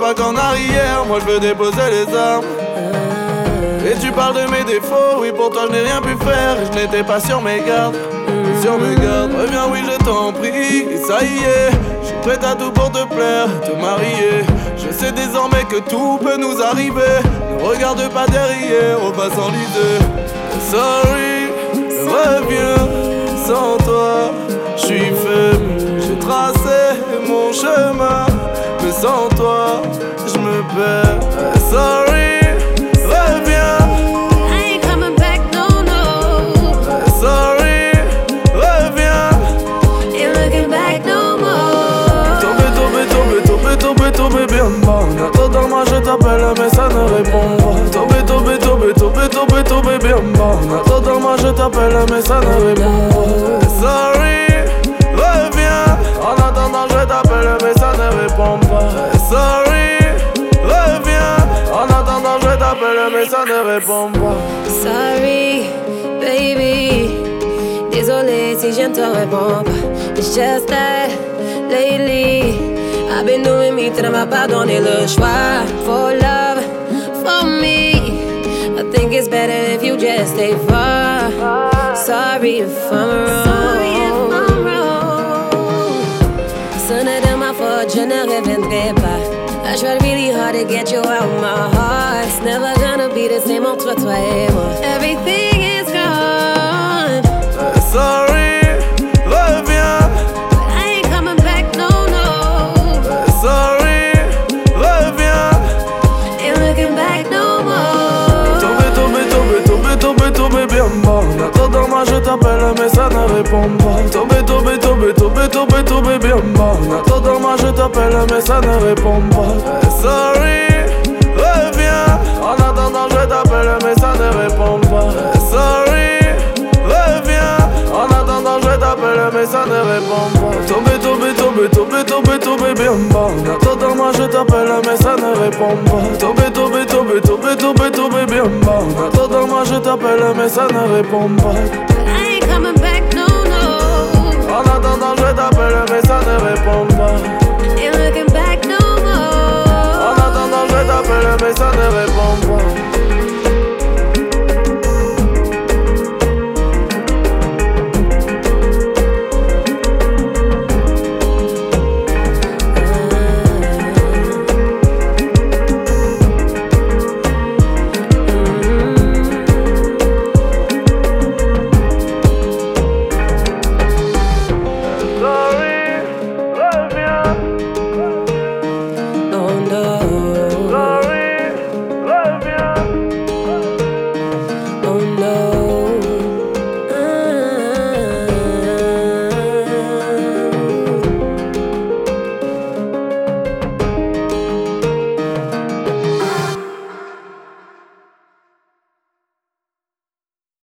pas qu'en arrière. Moi je veux déposer les armes. Et tu parles de mes défauts, oui pour toi je n'ai rien pu faire. Et je n'étais pas sur mes gardes, sur mes gardes. Reviens oui je t'en prie, et ça y est. Je suis prêt à tout pour te plaire, te marier. Je sais désormais que tout peut nous arriver. Ne regarde pas derrière, au passant l'idée. Sorry, reviens, sans toi je suis faible. J'ai tracé mon chemin, mais sans toi je me perds. Sorry, reviens. I ain't coming back, no, no. Sorry, reviens. Ain't looking back no more. Tombé bien bas. En attendant moi je t'appelle mais ça ne répond pas. Tombé bien bas. En attendant moi je t'appelle mais ça ne répond pas. Sorry, reviens. En attendant je t'appelle mais ça ne répond pas. Sorry, reviens. En attendant je t'appelle mais ça ne répond pas. Sorry, baby. Désolé si je ne te réponds pas. It's just that lately I've been doing me, tu ne m'as pas donné le choix. For love, for me, I think it's better if you just stay far. Sorry if I'm wrong. Ce n'est de ma faute, je ne reviendrai pas. I tried really hard to get you out my heart. It's never gonna be the same entre toi et moi. Everything is gone. Sorry, reviens. But I ain't coming back, no, no. Sorry, reviens. Ain't looking back no more. Tombé bien bas. En attendant moi je t'appelle mais ça ne répond pas. Tombé bien bas. En attendant moi je t'appelle mais ça ne répond pas. Sorry, reviens. En attendant je t'appelle mais ça ne répond pas. Sorry, reviens. En attendant je t'appelle mais ça ne répond pas. Tombé bien bas. En attendant moi je t'appelle mais ça ne répond pas. Tombé bien bas. En attendant moi je t'appelle mais ça ne répond pas. I ain't coming back, no, no. En attendant je t'appelle mais ça ne répond pas. Ain't looking back no more. En attendant je t'appelle mais ça ne répond pas.